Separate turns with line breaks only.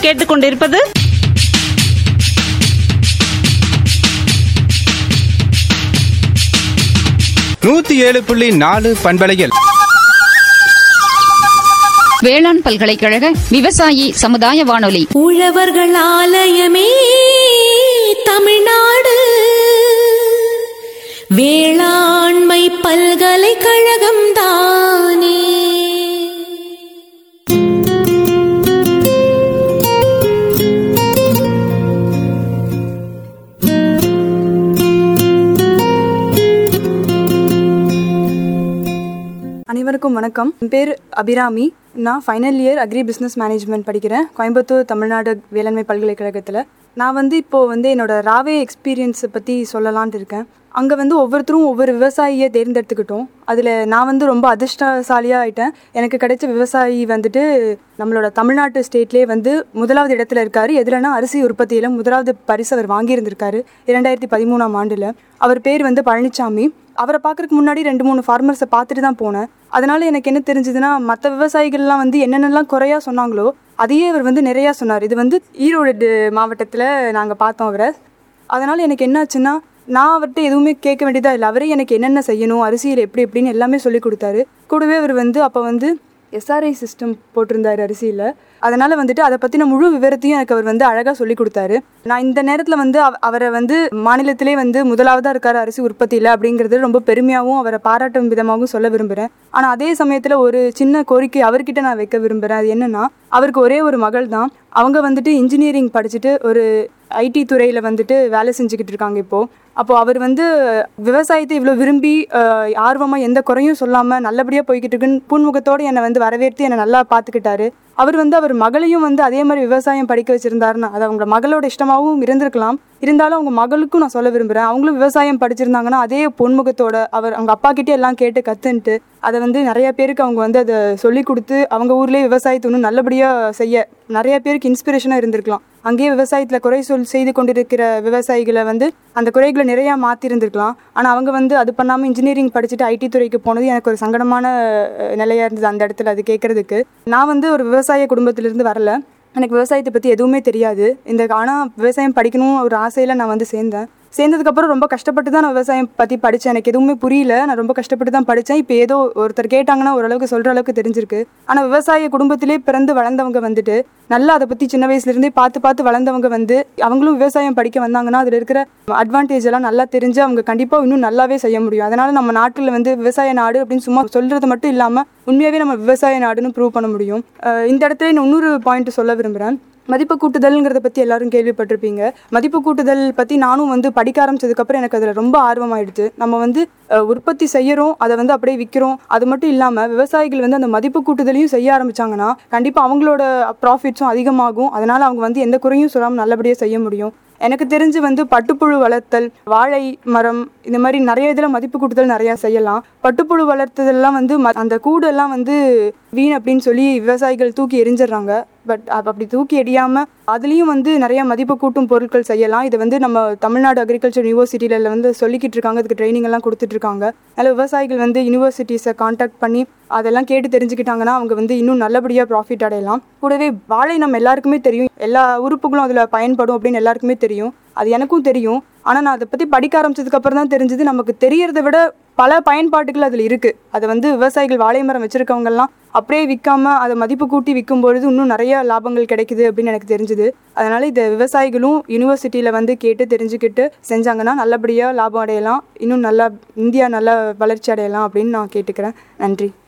நீங்கள் கேட்டுக்கொண்டிருப்பது
நூத்தி 7.4 பண்பலையில்
வேளாண் பல்கலைக்கழக விவசாயி சமுதாய வானொலி.
உழவர்கள் ஆலயமே தமிழ்நாடு, வேளாண்மை பல்கலைக்கழகம் தானே.
அனைவருக்கும் வணக்கம். என் பேர் அபிராமி. நான் final year agri business management படிக்கிறேன் கோயம்புத்தூர் தமிழ்நாடு வேளாண்மை பல்கலைக்கழகத்தில். நான் இப்போது என்னோட ராவே எக்ஸ்பீரியன்ஸை பற்றி சொல்லலான்ட்டு இருக்கேன். அங்கே ஒவ்வொருத்தரும் ஒவ்வொரு விவசாயியை தேர்ந்தெடுத்துக்கிட்டோம். அதில் நான் ரொம்ப அதிர்ஷ்டசாலியாக ஆகிட்டேன். எனக்கு கிடைச்ச விவசாயி நம்மளோட தமிழ்நாட்டு ஸ்டேட்லேயே முதலாவது இடத்துல இருக்கார். எதுலனா அரிசி உற்பத்தியில் முதலாவது பரிசு அவர் வாங்கியிருந்திருக்காரு 2013ஆம் ஆண்டில். அவர் பேர் பழனிசாமி. அவரை பார்க்குறதுக்கு முன்னாடி 2-3 ஃபார்மர்ஸை பார்த்துட்டு தான் போனேன். அதனால் எனக்கு என்ன தெரிஞ்சதுன்னா, மற்ற விவசாயிகள்லாம் என்னென்னலாம் குறையாக சொன்னாங்களோ அதையே அவர் நிறையா சொன்னார். இது ஈரோடு மாவட்டத்தில் நாங்கள் பார்த்தோம் அவரை. அதனால் எனக்கு என்னாச்சுன்னா, நான் அவர்கிட்ட எதுவுமே கேட்க வேண்டியதாக இல்லை. அவரே எனக்கு என்னென்ன செய்யணும், அரிசியில் எப்படின்னு எல்லாமே சொல்லி கொடுத்தாரு. கூடவே அவர் அப்போ எஸ்ஆர்ஐ சிஸ்டம் போட்டிருந்தார் அரிசியில். அதனால் அதை பற்றின முழு விவரத்தையும் எனக்கு அவர் அழகாக சொல்லி கொடுத்தாரு. நான் இந்த நேரத்தில் அவரை மாநிலத்திலே முதலாவதாக இருக்கார் அரிசி உற்பத்தியில் அப்படிங்கிறது ரொம்ப பெருமையாகவும் அவரை பாராட்டும் விதமாகவும் சொல்ல விரும்புகிறேன். ஆனால் அதே சமயத்தில் ஒரு சின்ன கோரிக்கை அவர்கிட்ட நான் வைக்க விரும்புகிறேன். அது என்னென்னா, அவருக்கு ஒரே ஒரு மகள் தான். அவங்க இன்ஜினியரிங் படிச்சுட்டு ஒரு ஐடி துறையில் வேலை செஞ்சுக்கிட்டு இருக்காங்க இப்போது. அப்போது அவர் விவசாயத்தை இவ்வளோ விரும்பி ஆர்வமாக எந்த குறையும் சொல்லாமல் நல்லபடியாக போய்கிட்டு இருக்குன்னு பூன்முகத்தோடு என்னை வரவேற்று என்னை நல்லா பார்த்துக்கிட்டாரு. அவர் அவர் மகளையும் அதே மாதிரி விவசாயம் படிக்க வச்சுருந்தாருன்னா, அது அவங்க மகளோட இஷ்டமாகவும் இருந்திருக்கலாம். இருந்தாலும் அவங்க மகளுக்கும் நான் சொல்ல விரும்புகிறேன், அவங்களும் விவசாயம் படிச்சிருந்தாங்கன்னா அதே பொன்முகத்தோட அவங்க அப்பா கிட்டே எல்லாம் கேட்டு கற்றுன்ட்டு அதை நிறைய பேருக்கு அவங்க அதை சொல்லி கொடுத்து அவங்க ஊர்லேயே விவசாயத்தை இன்னும் நல்லபடியாக செய்ய நிறைய பேருக்கு இன்ஸ்பிரேஷனாக இருந்திருக்கலாம். அங்கேயே விவசாயத்தில் குறை செய்து கொண்டிருக்கிற விவசாயிகளை அந்த குறைகளை நிறையா மாற்றிருந்துருக்கலாம். ஆனால் அவங்க அது பண்ணாமல் இன்ஜினியரிங் படிச்சுட்டு ஐடி துறைக்கு போனது எனக்கு ஒரு சங்கடமான நிலையாக இருந்தது அந்த இடத்துல அது கேட்குறதுக்கு. நான் ஒரு விவசாய குடும்பத்திலேருந்து வரல. எனக்கு விவசாயத்தை பற்றி எதுவுமே தெரியாது. ஆனால் விவசாயம் படிக்கணும் ஒரு ஆசையில் நான் சேர்ந்ததுக்கப்புறம் ரொம்ப கஷ்டப்பட்டு தான் நான் விவசாயம் பற்றி படித்தேன். எனக்கு எதுவுமே புரியல, நான் ரொம்ப கஷ்டப்பட்டு தான் படித்தேன். இப்போ ஏதோ ஒருத்தர் கேட்டாங்கன்னா ஓரளவுக்கு சொல்கிற அளவுக்கு தெரிஞ்சிருக்கு. ஆனால் விவசாய குடும்பத்திலே பிறந்து வளர்ந்தவங்க நல்லா அதை பற்றி சின்ன வயசுலேருந்தே பார்த்து வளர்ந்தவங்க அவங்களும் விவசாயம் படிக்க வந்தாங்கன்னா அதில் இருக்கிற அட்வான்டேஜ் எல்லாம் நல்லா தெரிஞ்சு அவங்க கண்டிப்பாக இன்னும் நல்லாவே செய்ய முடியும். அதனால் நம்ம நாட்டில் விவசாய நாடு அப்படின்னு சும்மா சொல்கிறது மட்டும் இல்லாமல் உண்மையாகவே நம்ம விவசாய நாடுன்னு ப்ரூவ் பண்ண முடியும். இந்த இடத்துல நான் இன்னொரு பாயிண்ட் சொல்ல விரும்புகிறேன். மதிப்பு கூட்டுதல்ங்கிறத பற்றி எல்லாரும் கேள்விப்பட்டிருப்பீங்க. மதிப்பு கூட்டுதல் பற்றி நானும் படிக்க ஆரம்பிச்சதுக்கப்புறம் எனக்கு அதில் ரொம்ப ஆர்வமாயிடுது. நம்ம உற்பத்தி செய்கிறோம், அதை அப்படியே விற்கிறோம். அது மட்டும் இல்லாமல் விவசாயிகள் அந்த மதிப்பு கூட்டுதலையும் செய்ய ஆரம்பித்தாங்கன்னா கண்டிப்பாக அவங்களோட ப்ராஃபிட்ஸும் அதிகமாகும். அதனால் அவங்க எந்த குறையும் சொல்லாமல் நல்லபடியாக செய்ய முடியும். எனக்கு தெரிஞ்சு பட்டுப்புழு வளர்த்தல், வாழை மரம், இந்த மாதிரி நிறைய இதில் மதிப்பு கூட்டுதல் நிறையா செய்யலாம். பட்டுப்புழு வளர்த்ததெல்லாம் அந்த கூடெல்லாம் வீண் அப்படின்னு சொல்லி விவசாயிகள் தூக்கி எரிஞ்சிடுறாங்க. பட் அப்படி தூக்கி எறியாமல் அதுலேயும் நிறைய மதிப்பு கூட்டும் பொருட்கள் செய்யலாம். இதை நம்ம தமிழ்நாடு அக்ரிகல்ச்சர் யூனிவர்சிட்டியில் சொல்லிக்கிட்டு இருக்காங்க. அதுக்கு ட்ரைனிங் எல்லாம் கொடுத்துட்ருக்காங்க. அதில் விவசாயிகள் யூனிவர்சிட்டிஸை கான்டாக்ட் பண்ணி அதெல்லாம் கேட்டு தெரிஞ்சுக்கிட்டாங்கன்னா அவங்க இன்னும் நல்லபடியாக ப்ராஃபிட் அடையலாம். கூடவே வாழை நம்ம எல்லாருக்குமே தெரியும், எல்லா உறுப்புகளும் அதில் பயன்படும் அப்படின்னு எல்லாருக்குமே தெரியும். அது எனக்கும் தெரியும். ஆனால் நான் அதை பற்றி படிக்க ஆரம்பிச்சதுக்கப்புறம் தான் தெரிஞ்சது, நமக்கு தெரியறத விட பல பயன்பாட்டுகள் அதில் இருக்குது. அதை விவசாயிகள் வாழை மரம் வச்சுருக்கவங்கெல்லாம் அப்படியே விற்காமல் அதை மதிப்பு கூட்டி விற்கும்பொழுது இன்னும் நிறைய லாபங்கள் கிடைக்குது அப்படின்னு எனக்கு தெரிஞ்சுது. அதனால் இதை விவசாயிகளும் யூனிவர்சிட்டியில் கேட்டு தெரிஞ்சுக்கிட்டு செஞ்சாங்கன்னா நல்லபடியாக லாபம் அடையலாம். இன்னும் நல்லா இந்தியா நல்லா வளர்ச்சி அடையலாம் அப்படின்னு நான் கேட்டுக்கிறேன். நன்றி.